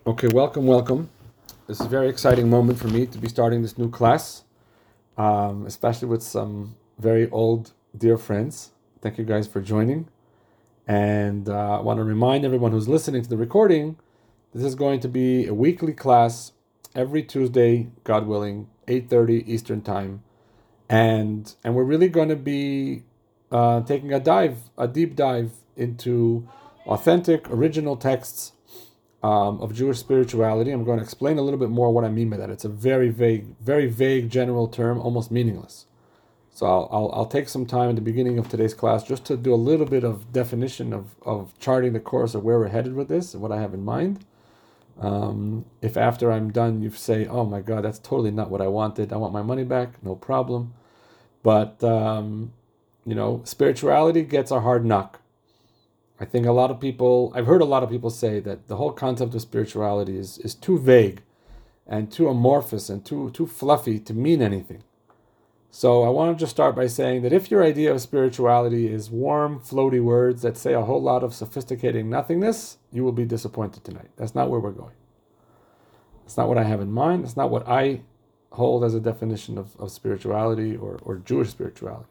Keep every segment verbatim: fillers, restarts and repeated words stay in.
Okay, welcome, welcome. This is a very exciting moment for me to be starting this new class, um, especially with some very old, dear friends. Thank you guys for joining. And uh, I want to remind everyone who's listening to the recording this is going to be a weekly class every Tuesday, God willing, eight thirty Eastern Time. And, and we're really going to be uh, taking a dive, a deep dive into authentic, original texts um, of Jewish spirituality. I'm going to explain a little bit more what I mean by that. It's a very vague, very vague general term, almost meaningless. So I'll, I'll, I'll take some time at the beginning of today's class just to do a little bit of definition of, of charting the course of where we're headed with this and what I have in mind. Um, if after I'm done you say, oh my God, that's totally not what I wanted, I want my money back, no problem. But, um, you know, spirituality gets a hard knock. I think a lot of people, I've heard a lot of people say that the whole concept of spirituality is, is too vague and too amorphous and too, too fluffy to mean anything. So I want to just start by saying that if your idea of spirituality is warm, floaty words that say a whole lot of sophisticated nothingness, you will be disappointed tonight. That's not where we're going. That's not what I have in mind. That's not what I hold as a definition of, of spirituality or, or Jewish spirituality.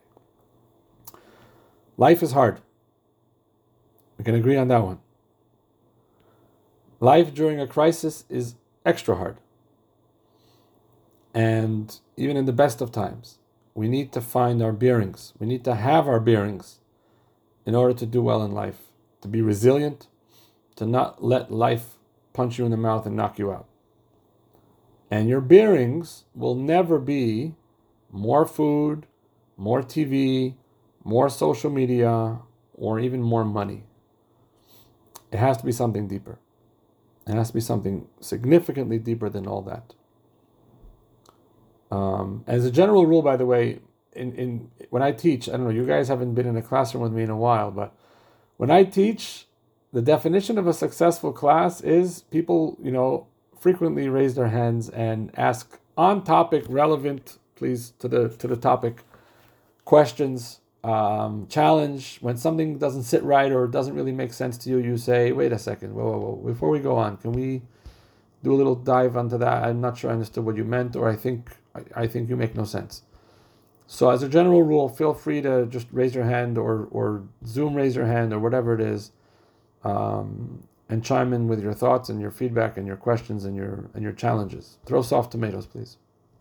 Life is hard. We can agree on that one. Life during a crisis is extra hard. And even in the best of times, we need to find our bearings. We need to have our bearings in order to do well in life, to be resilient, to not let life punch you in the mouth and knock you out. And your bearings will never be more food, more T V, more social media, or even more money. It has to be something deeper. It has to be something significantly deeper than all that. Um, as a general rule, by the way, in, in when I teach, I don't know, you guys haven't been in a classroom with me in a while, but when I teach, the definition of a successful class is people, you know, frequently raise their hands and ask on-topic, relevant, please, to the to the topic, questions. Um, challenge when something doesn't sit right or doesn't really make sense to you. You say, "Wait a second, whoa, whoa, whoa! Before we go on, can we do a little dive onto that? I'm not sure I understood what you meant, or I think I, I think you make no sense." So, as a general rule, feel free to just raise your hand or or Zoom raise your hand or whatever it is, um, and chime in with your thoughts and your feedback and your questions and your and your challenges. Throw soft tomatoes, please.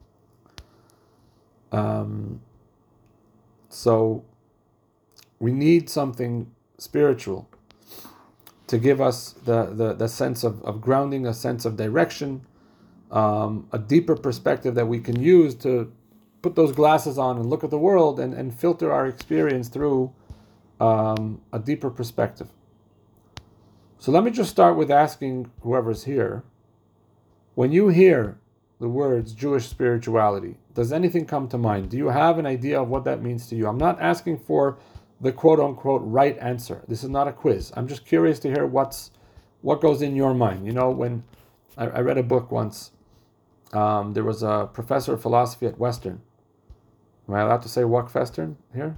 Um, so. We need something spiritual to give us the, the, the sense of, of grounding, a sense of direction, um, a deeper perspective that we can use to put those glasses on and look at the world and, and filter our experience through um, a deeper perspective. So let me just start with asking whoever's here, when you hear the words Jewish spirituality, does anything come to mind? Do you have an idea of what that means to you? I'm not asking for the quote-unquote right answer. This is not a quiz. I'm just curious to hear what's what goes in your mind. You know, when I, I read a book once, um, there was a professor of philosophy at Western. Am I allowed to say Western here?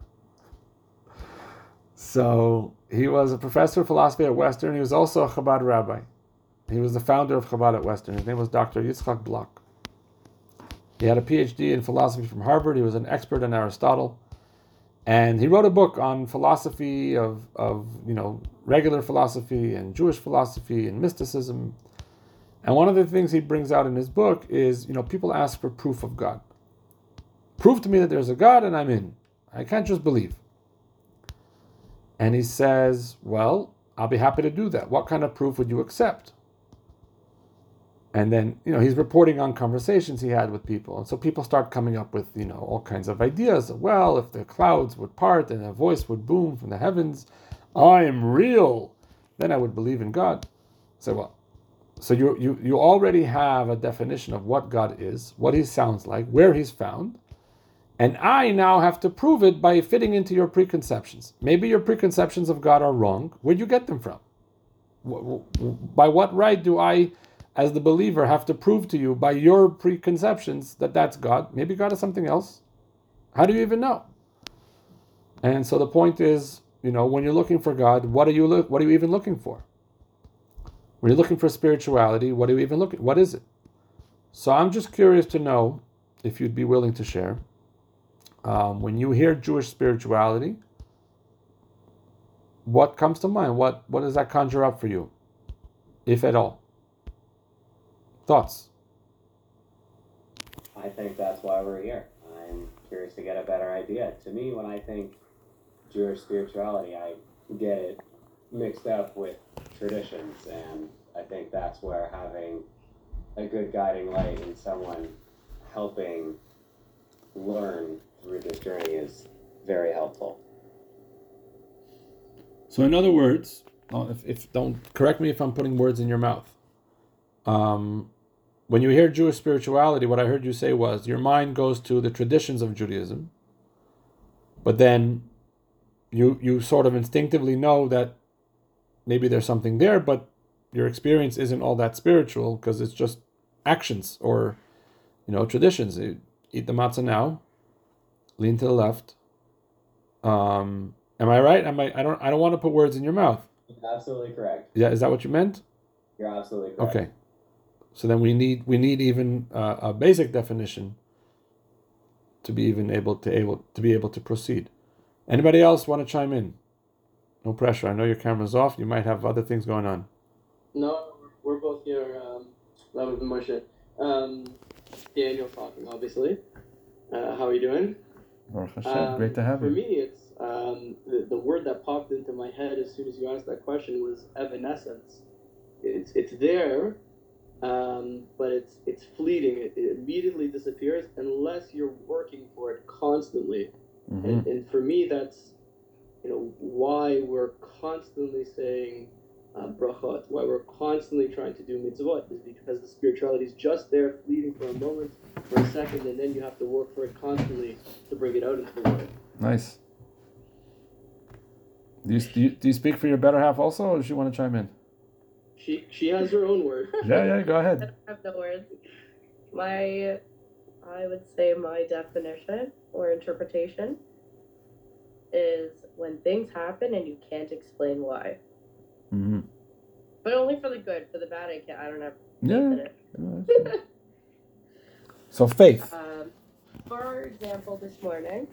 So he was a professor of philosophy at Western. He was also a Chabad rabbi. He was the founder of Chabad at Western. His name was Doctor Yitzchak Bloch. He had a P H D in philosophy from Harvard. He was an expert on Aristotle. And he wrote a book on philosophy of, of, you know, regular philosophy and Jewish philosophy and mysticism. And one of the things he brings out in his book is, you know, people ask for proof of God. Prove to me that there's a God and I'm in. I can't just believe. And he says, well, I'll be happy to do that. What kind of proof would you accept? And then, you know, he's reporting on conversations he had with people. And so people start coming up with, you know, all kinds of ideas. Well, if the clouds would part and a voice would boom from the heavens, I am real, then I would believe in God. So, well, so you you you already have a definition of what God is, what he sounds like, where he's found. And I now have to prove it by fitting into your preconceptions. Maybe your preconceptions of God are wrong. Where'd you get them from? By what right do I, as the believer, have to prove to you by your preconceptions that that's God? Maybe God is something else. How do you even know? And so the point is, you know, when you're looking for God, what are you look? What are you even looking for? When you're looking for spirituality, what are you even looking? What is it? So I'm just curious to know if you'd be willing to share. Um, when you hear Jewish spirituality, what comes to mind? What what does that conjure up for you, if at all? Thoughts? I think that's why we're here. I'm curious to get a better idea. To me, when I think Jewish spirituality, I get it mixed up with traditions, and I think that's where having a good guiding light and someone helping learn through this journey is very helpful. So in other words, if, if don't correct me if I'm putting words in your mouth. Um, when you hear Jewish spirituality, what I heard you say was your mind goes to the traditions of Judaism, but then you you sort of instinctively know that maybe there's something there, but your experience isn't all that spiritual because it's just actions or, you know, traditions. You eat the matzah now, lean to the left. Um, am I right? Am I? I don't. I don't want to put words in your mouth. Absolutely correct. Yeah, is that what you meant? You're absolutely correct. Okay. So then we need we need even uh, a basic definition to be even able to able to be able to proceed. Anybody else want to chime in? No pressure. I know your camera's off. You might have other things going on. No, we're both here. Um, Rabbi Moshe. Um, Daniel talking, obviously. Uh, how are you doing? Baruch Hashem. Um, Great to have for you. me, it's um, the, the word that popped into my head as soon as you asked that question was evanescence. It's it's there, um, but it's it's fleeting. It, it immediately disappears unless you're working for it constantly. Mm-hmm. And, and for me, that's you know why we're constantly saying uh, brachot, why we're constantly trying to do mitzvot, is because the spirituality is just there, fleeting for a moment, for a second, and then you have to work for it constantly to bring it out into the world. Nice. Do you, do you do you speak for your better half also, or does she want to chime in? She she has her own word. Yeah, yeah, go I ahead. don't have no words. My, I would say my definition or interpretation is when things happen and you can't explain why. Mm-hmm. But only for the good. For the bad, I can't. I don't have faith Yeah. in it. So faith. Um, for example, this morning,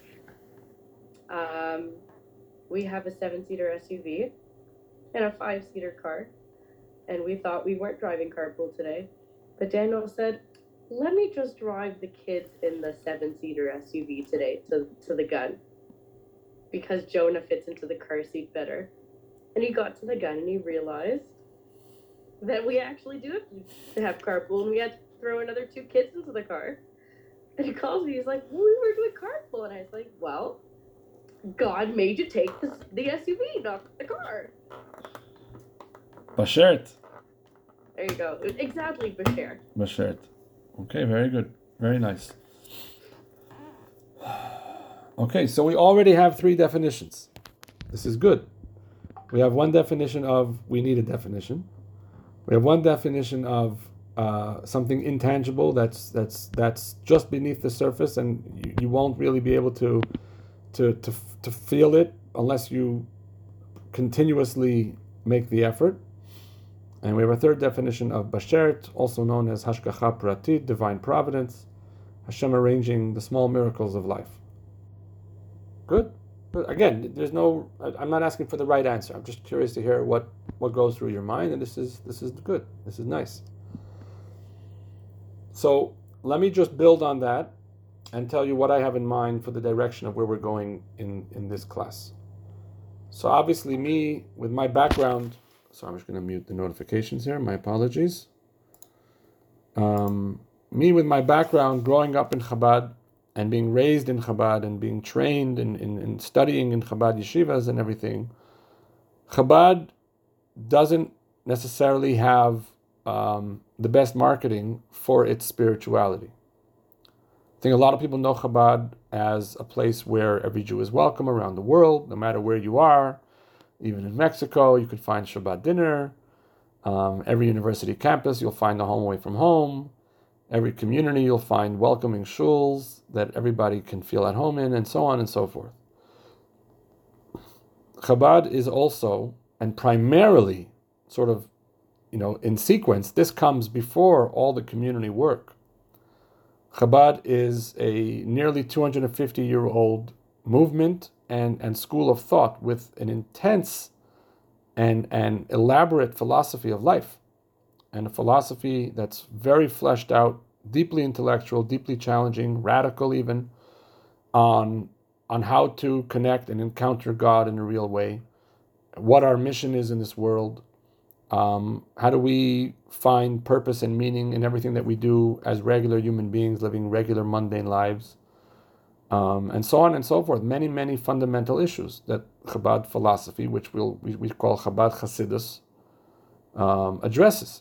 um, we have a seven-seater S U V and a five-seater car, and we thought we weren't driving carpool today, but Daniel said, let me just drive the kids in the seven-seater S U V today to, to the gun, because Jonah fits into the car seat better. And he got to the gun and he realized that we actually do have to have carpool, and we had to throw another two kids into the car. And he calls me, he's like, well, we were doing carpool. And I was like, well, God made you take the, the S U V, not the car. Bashert. There you go. Exactly, Bashert. Bashert. Okay, very good. Very nice. Okay, so we already have three definitions. This is good. We have one definition of, we need a definition. We have one definition of uh, something intangible that's that's that's just beneath the surface, and you, you won't really be able to, to to to feel it unless you continuously make the effort. And we have a third definition of bashert, also known as hashgacha pratit, divine providence, Hashem arranging the small miracles of life. Good. Again, there's no. I'm not asking for the right answer. I'm just curious to hear what, what goes through your mind, and this is this is good. This is nice. So let me just build on that and tell you what I have in mind for the direction of where we're going in, in this class. So obviously, me with my background. So I'm just going to mute the notifications here. My apologies. Um, me with my background, growing up in Chabad, and being raised in Chabad and being trained in, in, in studying in Chabad yeshivas and everything, Chabad doesn't necessarily have um, the best marketing for its spirituality. I think a lot of people know Chabad as a place where every Jew is welcome around the world, no matter where you are. Even in Mexico, you could find Shabbat dinner. Um, every university campus, you'll find a home away from home. Every community, you'll find welcoming shuls that everybody can feel at home in, and so on and so forth. Chabad is also, and primarily, sort of you know, in sequence, this comes before all the community work. Chabad is a nearly two hundred fifty year old movement and, and school of thought with an intense and, and elaborate philosophy of life, and a philosophy that's very fleshed out, deeply intellectual, deeply challenging, radical even, on, on how to connect and encounter God in a real way, what our mission is in this world, um, how do we find purpose and meaning in everything that we do as regular human beings living regular mundane lives, um, and so on and so forth. Many, many fundamental issues that Chabad philosophy, which we'll, we, we call Chabad Hasidus, um, addresses.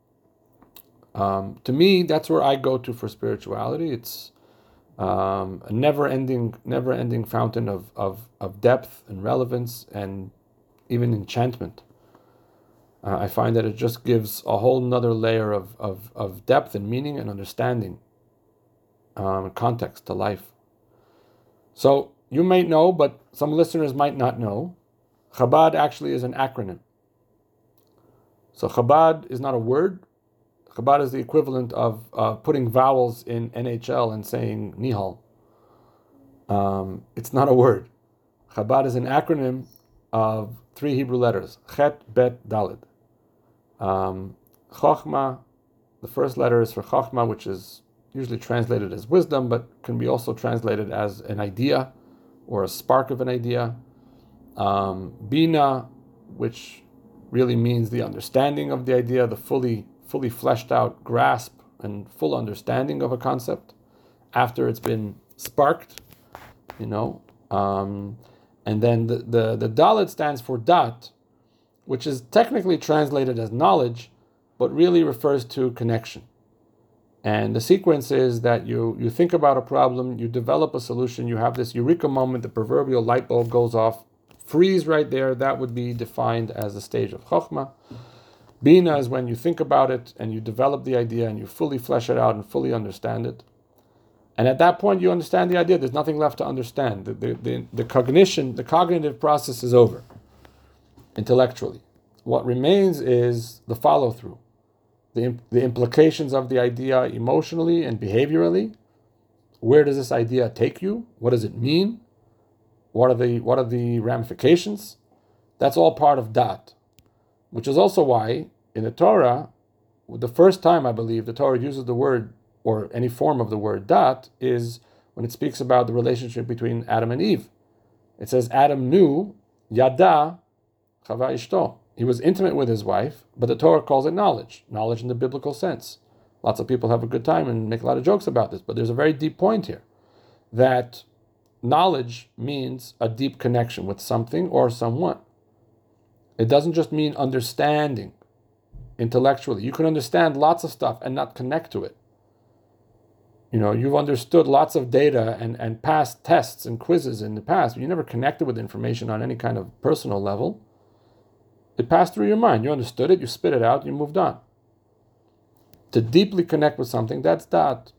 Um, to me, that's where I go to for spirituality. It's um, a never-ending, never-ending fountain of, of, of depth and relevance and even enchantment. Uh, I find that it just gives a whole nother layer of, of, of depth and meaning and understanding, um, context to life. So you may know, but some listeners might not know, Chabad actually is an acronym. So Chabad is not a word. Chabad is the equivalent of uh, putting vowels in N H L and saying Nihal. Um, it's not a word. Chabad is an acronym of three Hebrew letters, Chet, Bet, Dalet. Um, Chochma, the first letter is for Chochma, which is usually translated as wisdom, but can be also translated as an idea or a spark of an idea. Um, Bina, which really means the understanding of the idea, the fully fully fleshed out grasp and full understanding of a concept after it's been sparked, you know. Um, and then the, the, the Dalet stands for Dat, which is technically translated as knowledge, but really refers to connection. And the sequence is that you, you think about a problem, you develop a solution, you have this eureka moment, the proverbial light bulb goes off, freeze right there. That would be defined as the stage of Chochmah. Bina is when you think about it and you develop the idea and you fully flesh it out and fully understand it. And at that point, you understand the idea. There's nothing left to understand. The, the, the, the cognition, the cognitive process is over, intellectually. What remains is the follow-through, the, the implications of the idea emotionally and behaviorally. Where does this idea take you? What does it mean? What are the, what are the ramifications? That's all part of Dat. Which is also why in the Torah, the first time I believe the Torah uses the word or any form of the word Dat is when it speaks about the relationship between Adam and Eve. It says Adam knew Yada Chava Ishto. He was intimate with his wife, but the Torah calls it knowledge, knowledge in the biblical sense. Lots of people have a good time and make a lot of jokes about this, but there's a very deep point here that knowledge means a deep connection with something or someone. It doesn't just mean understanding intellectually. You can understand lots of stuff and not connect to it. You know, you've understood lots of data and, and passed tests and quizzes in the past, but you never connected with information on any kind of personal level. It passed through your mind. You understood it, you spit it out, you moved on. To deeply connect with something, that's Dat.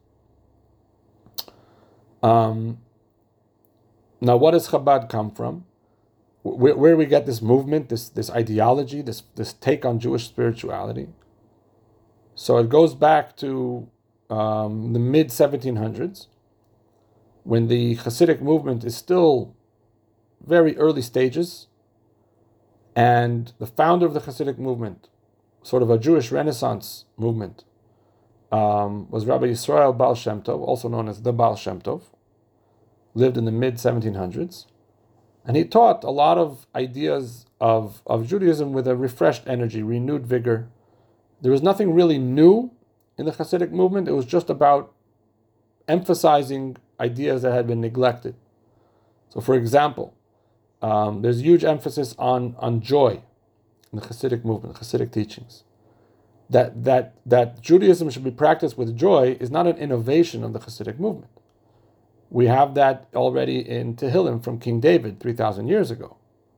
Um, now, what does Chabad come from? Where, where we get this movement, this this ideology, this this take on Jewish spirituality. So it goes back to um, the mid seventeen hundreds, when the Hasidic movement is still very early stages, and the founder of the Hasidic movement, sort of a Jewish Renaissance movement, um, was Rabbi Yisrael Baal Shem Tov, also known as the Baal Shem Tov, lived in the mid seventeen hundreds. And he taught a lot of ideas of, of Judaism with a refreshed energy, renewed vigor. There was nothing really new in the Hasidic movement. It was just about emphasizing ideas that had been neglected. So, for example, um, there's huge emphasis on, on joy in the Hasidic movement, Hasidic teachings. That, that, that Judaism should be practiced with joy is not an innovation of the Hasidic movement. We have that already in Tehillim from King David three thousand years ago.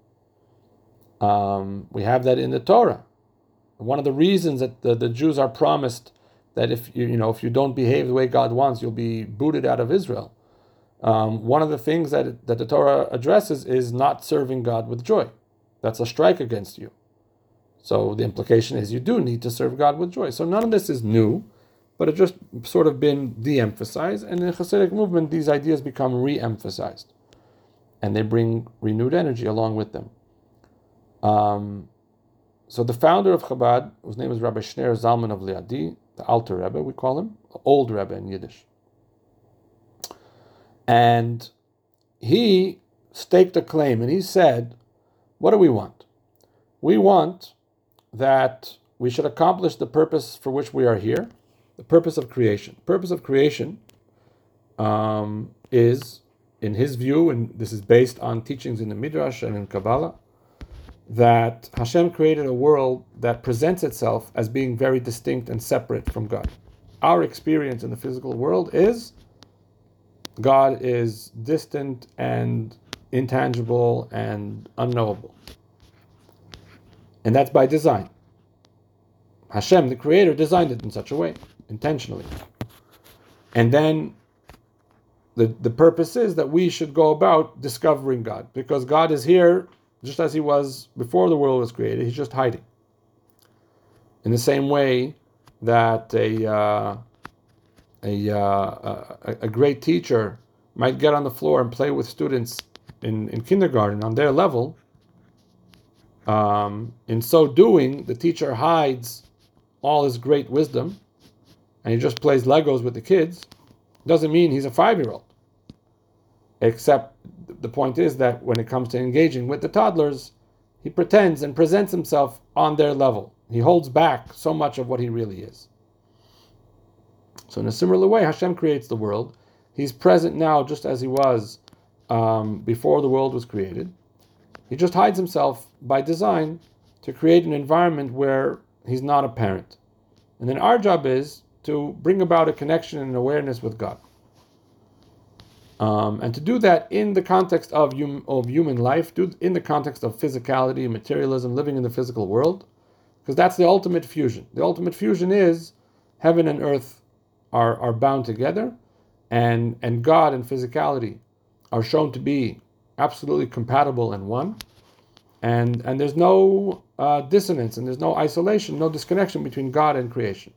Um, we have that in the Torah. One of the reasons that the, the Jews are promised that if you, you know if you don't behave the way God wants, you'll be booted out of Israel. Um, one of the things that it, that the Torah addresses is not serving God with joy. That's a strike against you. So the implication is you do need to serve God with joy. So none of this is new, but it's just sort of been de-emphasized. And in the Hasidic movement, these ideas become re-emphasized. And they bring renewed energy along with them. Um, so the founder of Chabad, whose name is Rabbi Shneir Zalman of Liadi, the Alter Rebbe, we call him, Old Rebbe in Yiddish. And he staked a claim, and he said, what do we want? We want that we should accomplish the purpose for which we are here, the purpose of creation. The purpose of creation um, is, in his view, and this is based on teachings in the Midrash and in Kabbalah, that Hashem created a world that presents itself as being very distinct and separate from God. Our experience in the physical world is God is distant and intangible and unknowable. And that's by design. Hashem, the creator, designed it in such a way, intentionally. And then the, the purpose is that we should go about discovering God, because God is here just as he was before the world was created. He's just hiding. In the same way that a uh, a, uh, a a great teacher might get on the floor and play with students in, in kindergarten on their level, um, in so doing, the teacher hides all his great wisdom, and he just plays Legos with the kids. Doesn't mean he's a five-year-old. Except the point is that when it comes to engaging with the toddlers, he pretends and presents himself on their level. He holds back so much of what he really is. So in a similar way, Hashem creates the world. He's present now just as he was um, before the world was created. He just hides himself by design to create an environment where he's not apparent. And then our job is to bring about a connection and awareness with God. Um, and to do that in the context of, hum, of human life, do in the context of physicality, materialism, living in the physical world, because that's the ultimate fusion. The ultimate fusion is heaven and earth are, are bound together, and, and God and physicality are shown to be absolutely compatible and one. And, and there's no uh, dissonance, and there's no isolation, no disconnection between God and creation.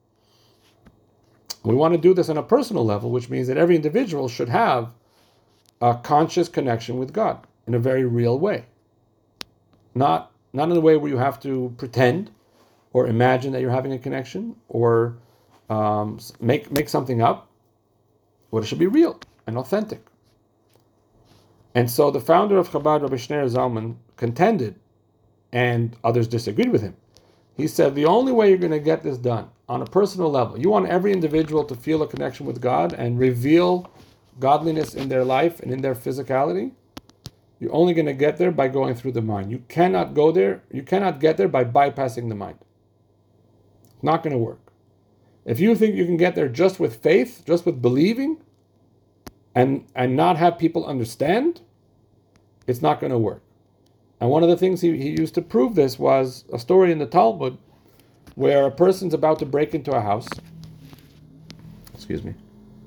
We want to do this on a personal level, which means that every individual should have a conscious connection with God in a very real way. Not, not in a way where you have to pretend or imagine that you're having a connection or um, make, make something up. But it should be real and authentic. And so the founder of Chabad, Rabbi Shneir Zalman, contended, and others disagreed with him. He said, the only way you're going to get this done on a personal level, you want every individual to feel a connection with God and reveal godliness in their life and in their physicality, you're only going to get there by going through the mind. You cannot go there, you cannot get there by bypassing the mind. It's not going to work. If you think you can get there just with faith, just with believing, and, and not have people understand, it's not going to work. And one of the things he, he used to prove this was a story in the Talmud where a person's about to break into a house. Excuse me.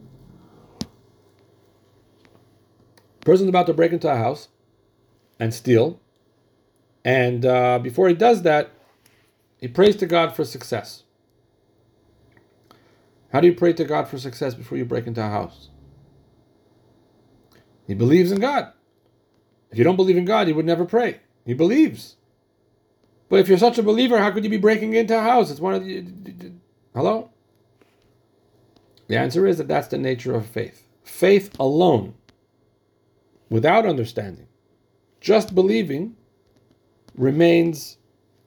A person's about to break into a house and steal. And uh, before he does that, he prays to God for success. How do you pray to God for success before you break into a house? He believes in God. If you don't believe in God, you would never pray. He believes. But if you're such a believer, how could you be breaking into a house? It's one of the... Hello? The answer is that that's the nature of faith. Faith alone, without understanding, just believing, remains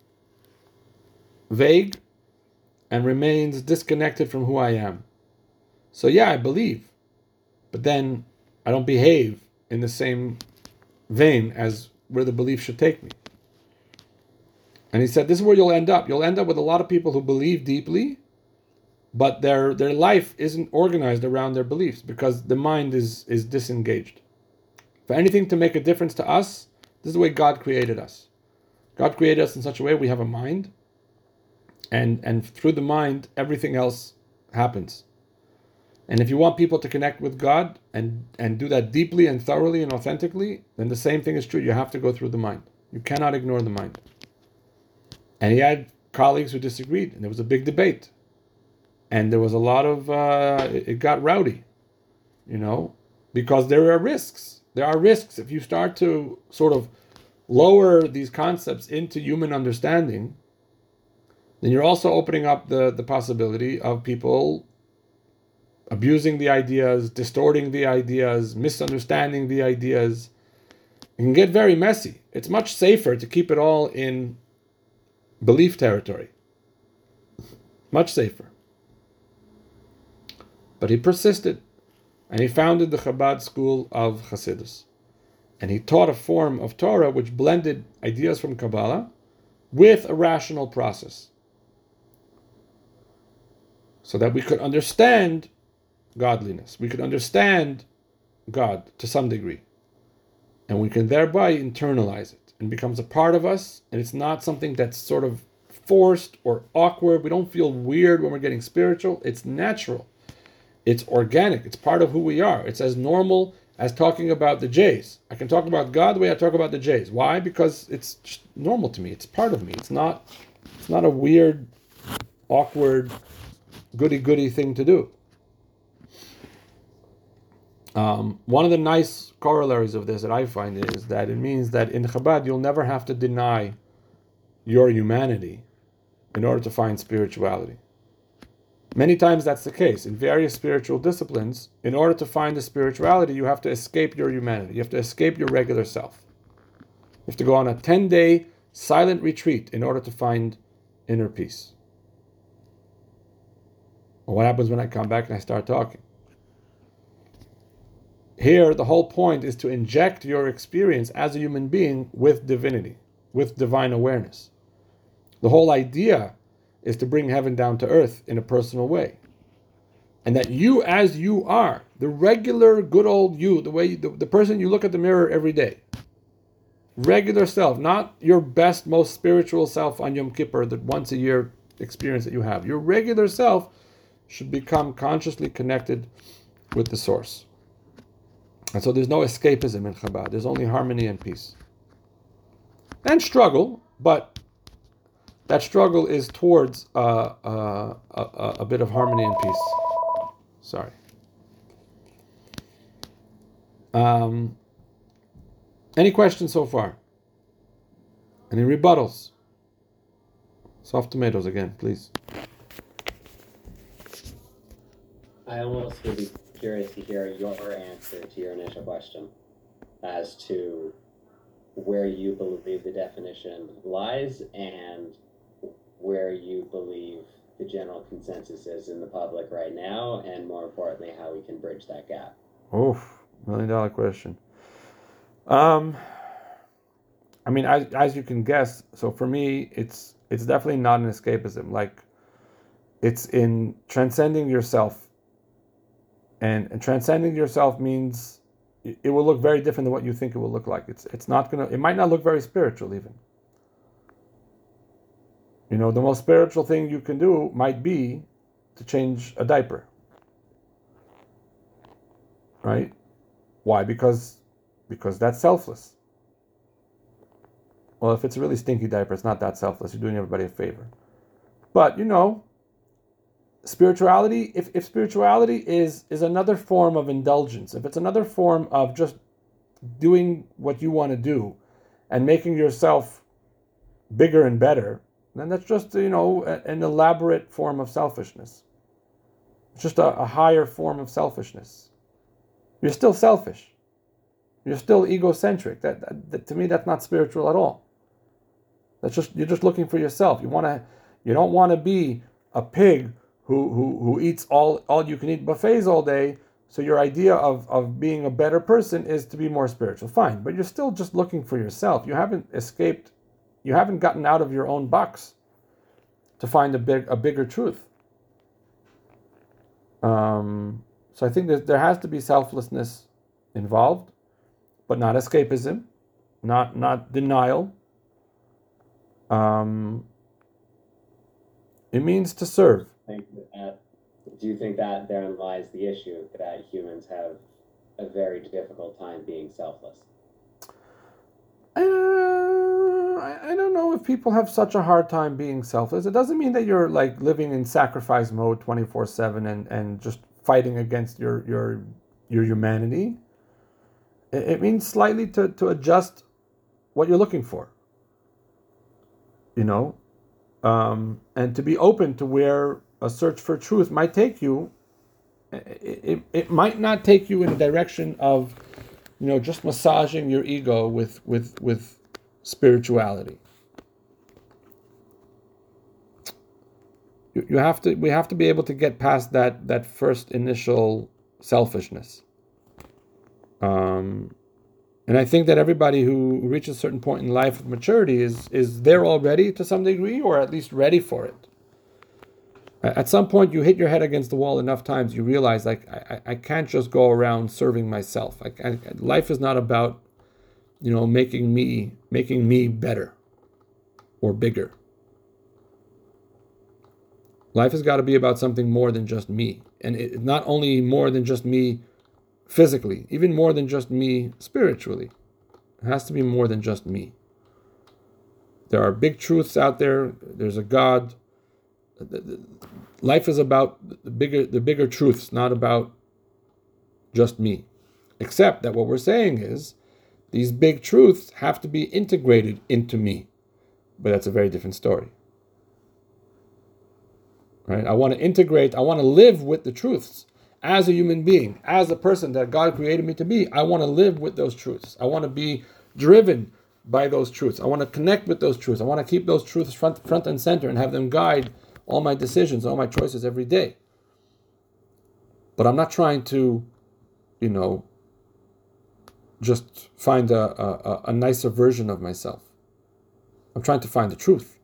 vague and remains disconnected from who I am. So yeah, I believe, but then I don't behave in the same vein as where the belief should take me. And he said, this is where you'll end up. You'll end up with a lot of people who believe deeply, but their their life isn't organized around their beliefs because the mind is, is disengaged. For anything to make a difference to us, this is the way God created us. God created us in such a way we have a mind, and, and through the mind, everything else happens. And if you want people to connect with God and, and do that deeply and thoroughly and authentically, then the same thing is true. You have to go through the mind. You cannot ignore the mind. And he had colleagues who disagreed, and there was a big debate. And there was a lot of, uh, it, it got rowdy, you know, because there are risks. There are risks if you start to sort of lower these concepts into human understanding, then you're also opening up the, the possibility of people abusing the ideas, distorting the ideas, misunderstanding the ideas. It can get very messy. It's much safer to keep it all in belief territory. Much safer. But he persisted, and he founded the Chabad school of Hasidus. And he taught a form of Torah which blended ideas from Kabbalah with a rational process, so that we could understand godliness. We could understand God to some degree. And we can thereby internalize it, and it becomes a part of us, and it's not something that's sort of forced or awkward. We don't feel weird when we're getting spiritual. It's natural. It's organic. It's part of who we are. It's as normal as talking about the Jays. I can talk about God the way I talk about the Jays. Why? Because it's just normal to me. It's part of me. It's not it's not a weird, awkward, goody-goody thing to do. Um, one of the nice corollaries of this that I find is that it means that in Chabad you'll never have to deny your humanity in order to find spirituality. Many times that's the case. In various spiritual disciplines, in order to find the spirituality, you have to escape your humanity. You have to escape your regular self. You have to go on a ten-day silent retreat in order to find inner peace. Well, what happens when I come back and I start talking? Here, the whole point is to inject your experience as a human being with divinity, with divine awareness. The whole idea is to bring heaven down to earth in a personal way. And that you as you are, the regular good old you, the way you, the, the person you look at the mirror every day, regular self, not your best, most spiritual self on Yom Kippur, the once a year experience that you have. Your regular self should become consciously connected with the source. And so there's no escapism in Chabad. There's only harmony and peace. And struggle, but that struggle is towards uh, uh, a, a bit of harmony and peace. Sorry. Um, any questions so far? Any rebuttals? Soft tomatoes again, please. I almost would be curious to hear your answer to your initial question as to where you believe the definition lies and where you believe the general consensus is in the public right now, and more importantly, how we can bridge that gap. Oh, million dollar question. Um, I mean, as, as you can guess, so for me, it's it's definitely not an escapism. Like, it's in transcending yourself. And, and transcending yourself means it, it will look very different than what you think it will look like. It's it's not gonna. It might not look very spiritual even. You know, the most spiritual thing you can do might be to change a diaper. Right? Why? Because because that's selfless. Well, if it's a really stinky diaper, it's not that selfless. You're doing everybody a favor. But, you know, spirituality, if, if spirituality is, is another form of indulgence, if it's another form of just doing what you want to do and making yourself bigger and better, then that's just, you know, an elaborate form of selfishness. It's just a, a higher form of selfishness. You're still selfish. You're still egocentric. That, that, that to me, that's not spiritual at all. That's just you're just looking for yourself. You want to, you don't want to be a pig who who who eats all all you can eat buffets all day. So your idea of of being a better person is to be more spiritual. Fine, but you're still just looking for yourself. You haven't escaped. You haven't gotten out of your own box to find a big a bigger truth. Um, so I think that there has to be selflessness involved, but not escapism, not not denial. Um, it means to serve. Think that, do you think that therein lies the issue, that humans have a very difficult time being selfless? Uh, don't, I don't know if people have such a hard time being selfless. It doesn't mean that you're like living in sacrifice mode twenty-four seven and, and just fighting against your your your humanity. It, it means slightly to, to adjust what you're looking for. You know, um, and to be open to where a search for truth might take you. It, it, it might not take you in the direction of, you know, just massaging your ego with with with spirituality. You, you have to we have to be able to get past that that first initial selfishness. Um, and I think that everybody who reaches a certain point in life of maturity is is there already to some degree, or at least ready for it. At some point, you hit your head against the wall enough times, you realize, like, I, I can't just go around serving myself. Like, I, life is not about, you know, making me making me better or bigger. Life has got to be about something more than just me, and it, not only more than just me physically, even more than just me spiritually. It has to be more than just me. There are big truths out there. There's a God. Life is about the bigger the bigger truths, not about just me. Except that what we're saying is these big truths have to be integrated into me. But that's a very different story. Right? I want to integrate, I want to live with the truths. As a human being, as a person that God created me to be, I want to live with those truths. I want to be driven by those truths. I want to connect with those truths. I want to keep those truths front front and center and have them guide all my decisions, all my choices every day. But I'm not trying to, you know, just find a, a, a nicer version of myself. I'm trying to find the truth.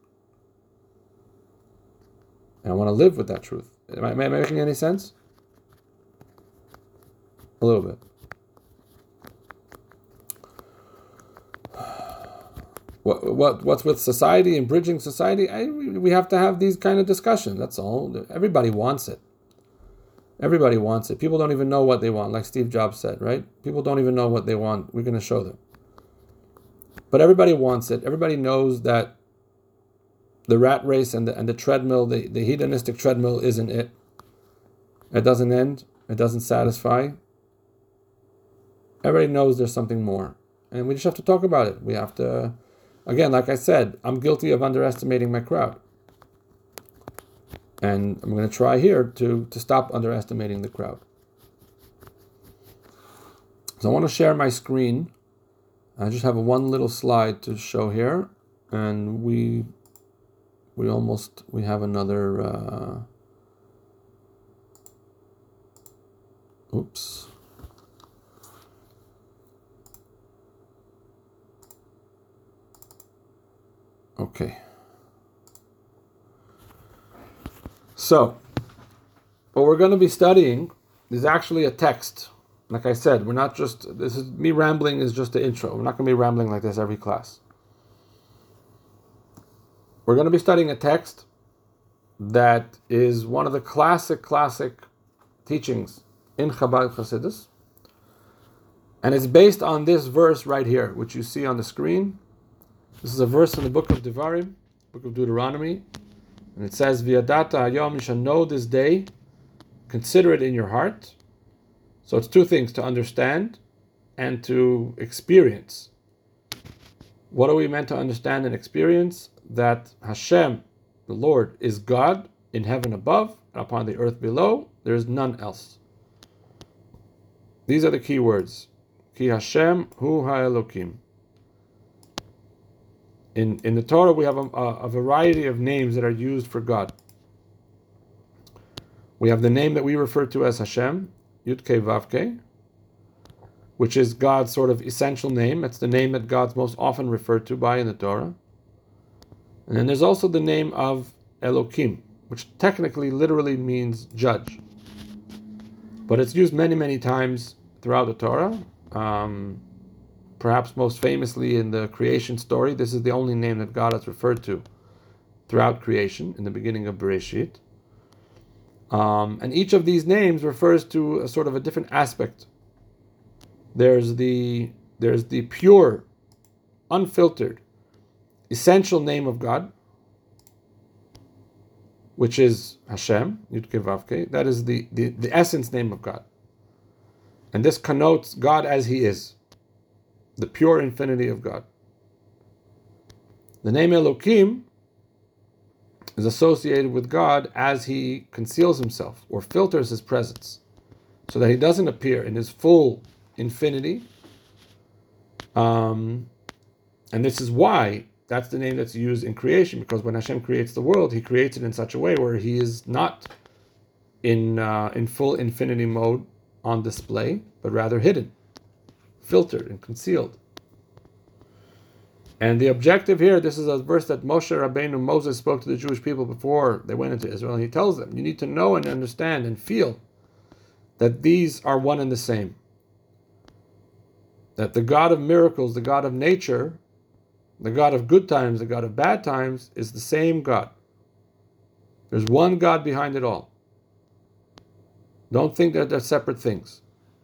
And I want to live with that truth. Am I, am I making any sense? A little bit. What what what's with society and bridging society? I, we have to have these kind of discussions. That's all. Everybody wants it. Everybody wants it. People don't even know what they want, like Steve Jobs said, right? People don't even know what they want. We're going to show them. But everybody wants it. Everybody knows that the rat race and the and the treadmill, the, the hedonistic treadmill, isn't it. It doesn't end. It doesn't satisfy. Everybody knows there's something more, and we just have to talk about it. We have to. Again, like I said, I'm guilty of underestimating my crowd. And I'm going to try here to, to stop underestimating the crowd. So I want to share my screen. I just have one little slide to show here. And we we almost, we have another, uh, oops. Okay. So, what we're going to be studying is actually a text. Like I said, we're not just, this is, me rambling is just the intro. We're not going to be rambling like this every class. We're going to be studying a text that is one of the classic, classic teachings in Chabad Hasidus. And it's based on this verse right here, which you see on the screen. This is a verse in the book of Devarim, book of Deuteronomy, and it says, "V'yadata hayom," you shall know this day, consider it in your heart. So it's two things, to understand and to experience. What are we meant to understand and experience? That Hashem, the Lord, is God in heaven above and upon the earth below. There is none else. These are the key words. Ki Hashem hu ha'elokim. In, in the Torah, we have a, a variety of names that are used for God. We have the name that we refer to as Hashem, Yud-Kei Vav-Kei, which is God's sort of essential name. It's the name that God's most often referred to by in the Torah. And then there's also the name of Elokim, which technically literally means judge. But it's used many, many times throughout the Torah. Um, Perhaps most famously in the creation story. This is the only name that God has referred to throughout creation, in the beginning of Bereshit. Um, and each of these names refers to a sort of a different aspect. There's the there's the pure, unfiltered, essential name of God, which is Hashem, Yud-Kei Vav-Kei. That is the, the, the essence name of God. And this connotes God as He is, the pure infinity of God. The name Elokim is associated with God as He conceals Himself or filters His presence, so that He doesn't appear in His full infinity. Um, and this is why that's the name that's used in creation, because when Hashem creates the world, He creates it in such a way where He is not in uh, in full infinity mode on display, but rather hidden, filtered, and concealed. And the objective here, this is a verse that Moshe Rabbeinu, Moses, spoke to the Jewish people before they went into Israel, and he tells them, you need to know and understand and feel that these are one and the same. That the God of miracles, the God of nature, the God of good times, the God of bad times, is the same God. There's one God behind it all. Don't think that they're separate things.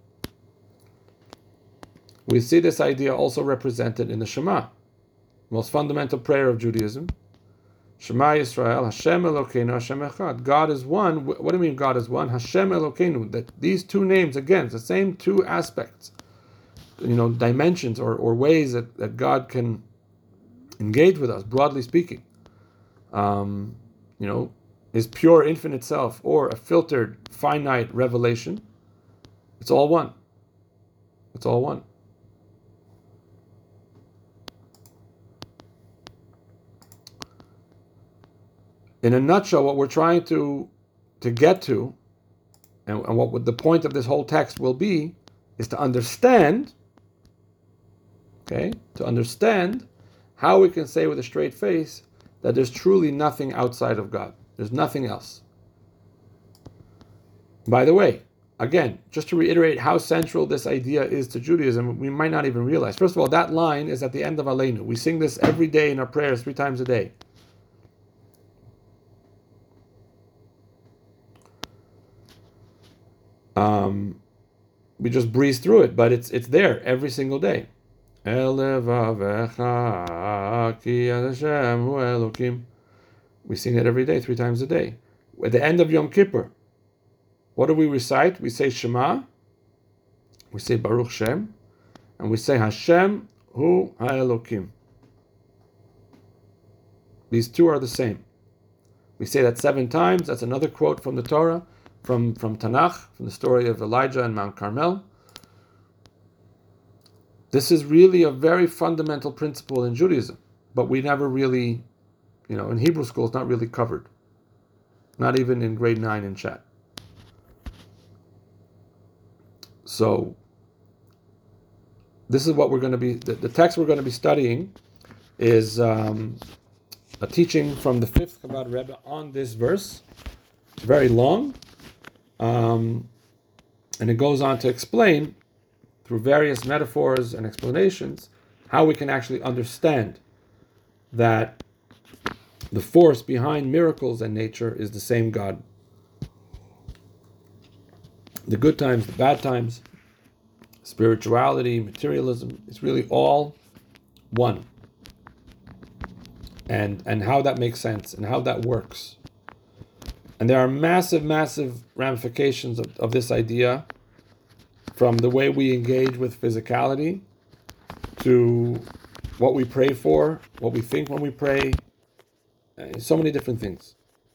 We see this idea also represented in the Shema, most fundamental prayer of Judaism. Shema Yisrael, Hashem Elokeinu, Hashem Echad. God is one. What do you mean God is one? Hashem Elokeinu. That these two names, again, it's the same two aspects, you know, dimensions or, or ways that, that God can engage with us, broadly speaking. Um, you know, His pure infinite self or a filtered finite revelation. It's all one. It's all one. In a nutshell, what we're trying to to get to, and, and what the point of this whole text will be, is to understand, okay, to understand how we can say with a straight face that there's truly nothing outside of God. There's nothing else. By the way, again, just to reiterate how central this idea is to Judaism, we might not even realize. First of all, that line is at the end of Aleinu. We sing this every day in our prayers, three times a day. Um, we just breeze through it, but it's it's there every single day. We sing it every day, three times a day. At the end of Yom Kippur, what do we recite? We say Shema, we say Baruch Shem, and we say Hashem Hu HaElokim. These two are the same. We say that seven times. That's another quote from the Torah, from, from Tanakh, from the story of Elijah and Mount Carmel. This is really a very fundamental principle in Judaism, but we never really, you know, in Hebrew school, it's not really covered. Not even in grade nine in chat. So, this is what we're going to be, the, the text we're going to be studying is um, a teaching from the fifth Chabad Rebbe on this verse. It's very long, um, and it goes on to explain through various metaphors and explanations how we can actually understand that the force behind miracles and nature is the same God. The good times, the bad times, spirituality, materialism, it's really all one. And and how that makes sense and how that works. And there are massive, massive ramifications of, of this idea, from the way we engage with physicality to what we pray for, what we think when we pray, uh, so many different things.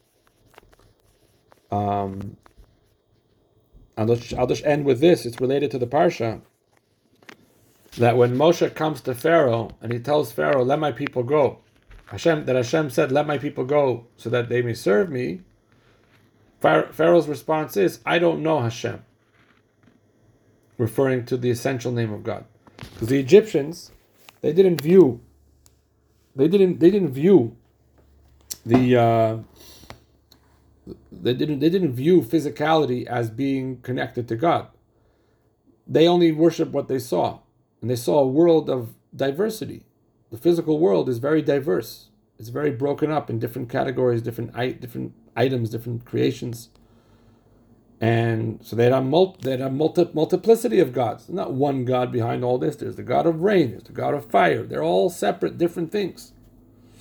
Um, I'll just, I'll just end with this. It's related to the Parsha. That when Moshe comes to Pharaoh and he tells Pharaoh, let my people go, Hashem, that Hashem said, let my people go so that they may serve me, Pharaoh's response is, I don't know Hashem, referring to the essential name of God. Because the Egyptians, they didn't view, they didn't, they didn't view the, uh, they didn't, they didn't view physicality as being connected to God. They only worshiped what they saw, and they saw a world of diversity. The physical world is very diverse. It's very broken up in different categories, different different items, different creations. And so they had a, mul- they had a multi- multiplicity of gods. There's not one God behind all this. There's the God of rain. There's the God of fire. They're all separate, different things.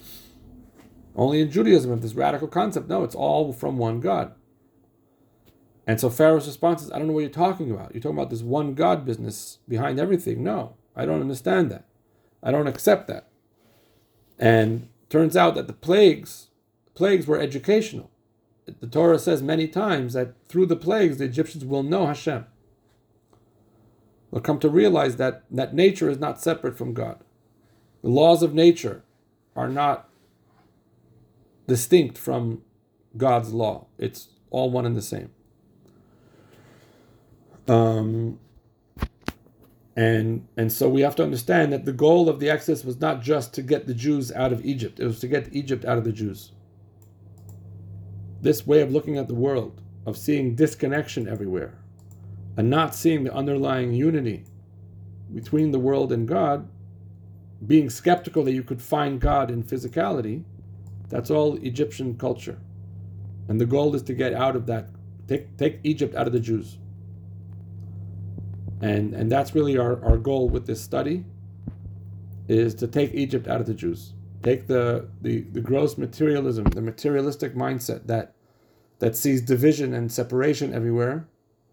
Only in Judaism, if this radical concept, no, it's all from one God. And so Pharaoh's response is, I don't know what you're talking about. You're talking about this one God business behind everything. No, I don't understand that. I don't accept that. And turns out that the plagues, plagues were educational. The Torah says many times that through the plagues, the Egyptians will know Hashem. They'll come to realize that, that nature is not separate from God. The laws of nature are not distinct from God's law. It's all one and the same. Um, and and so we have to understand that the goal of the Exodus was not just to get the Jews out of Egypt. It was to get Egypt out of the Jews. This way of looking at the world, of seeing disconnection everywhere, and not seeing the underlying unity between the world and God, being skeptical that you could find God in physicality, that's all Egyptian culture. And the goal is to get out of that, take take Egypt out of the Jews. And and that's really our, our goal with this study, is to take Egypt out of the Jews. Take the, the, the gross materialism, the materialistic mindset that that sees division and separation everywhere,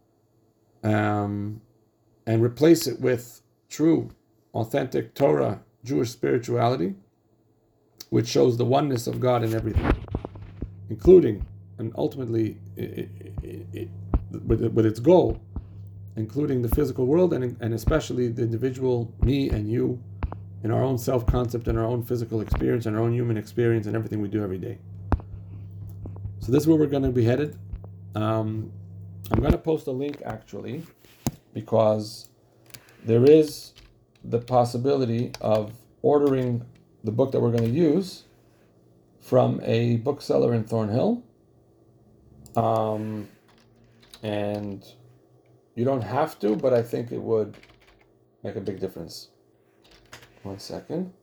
um, and replace it with true, authentic Torah, Jewish spirituality, which shows the oneness of God in everything, including and ultimately it, it, it, with, with its goal, including the physical world and, and especially the individual, me and you, in our own self-concept and our own physical experience and our own human experience and everything we do every day. So this is where we're going to be headed. Um, I'm going to post a link actually, because there is the possibility of ordering the book that we're going to use from a bookseller in Thornhill. Um, and you don't have to, but I think it would make a big difference. One second.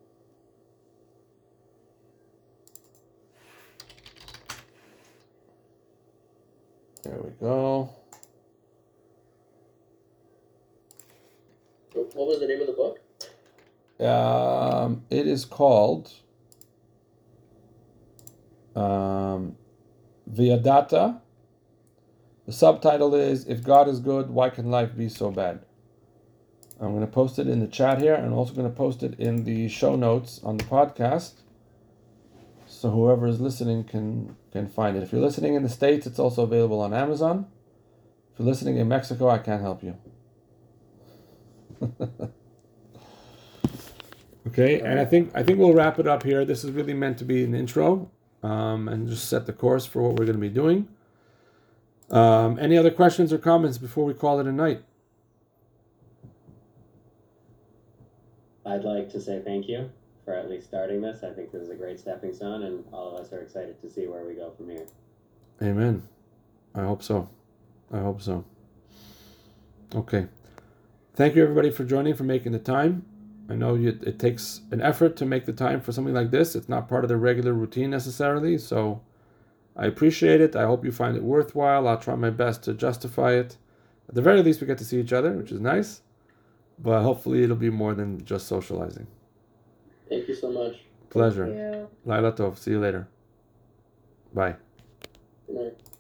There we go. What was the name of the book? Um, it is called um, V'yadata. The subtitle is, If God is Good, Why Can Life Be So Bad? I'm going to post it in the chat here, and I'm also going to post it in the show notes on the podcast, so whoever is listening can, can find it. If you're listening in the States, it's also available on Amazon. If you're listening in Mexico, I can't help you. Okay, and I think I think we'll wrap it up here. This is really meant to be an intro, um, and just set the course for what we're going to be doing. Um, any other questions or comments before we call it a night? I'd like to say thank you for at least starting this. I think this is a great stepping stone, and all of us are excited to see where we go from here. Amen. I hope so. I hope so. Okay. Thank you, everybody, for joining, for making the time. I know you, it takes an effort to make the time for something like this. It's not part of the regular routine necessarily, so I appreciate it. I hope you find it worthwhile. I'll try my best to justify it. At the very least, we get to see each other, which is nice. But hopefully it'll be more than just socializing. Thank you so much. Pleasure. Yeah. Laila Tov. See you later. Bye. Good night.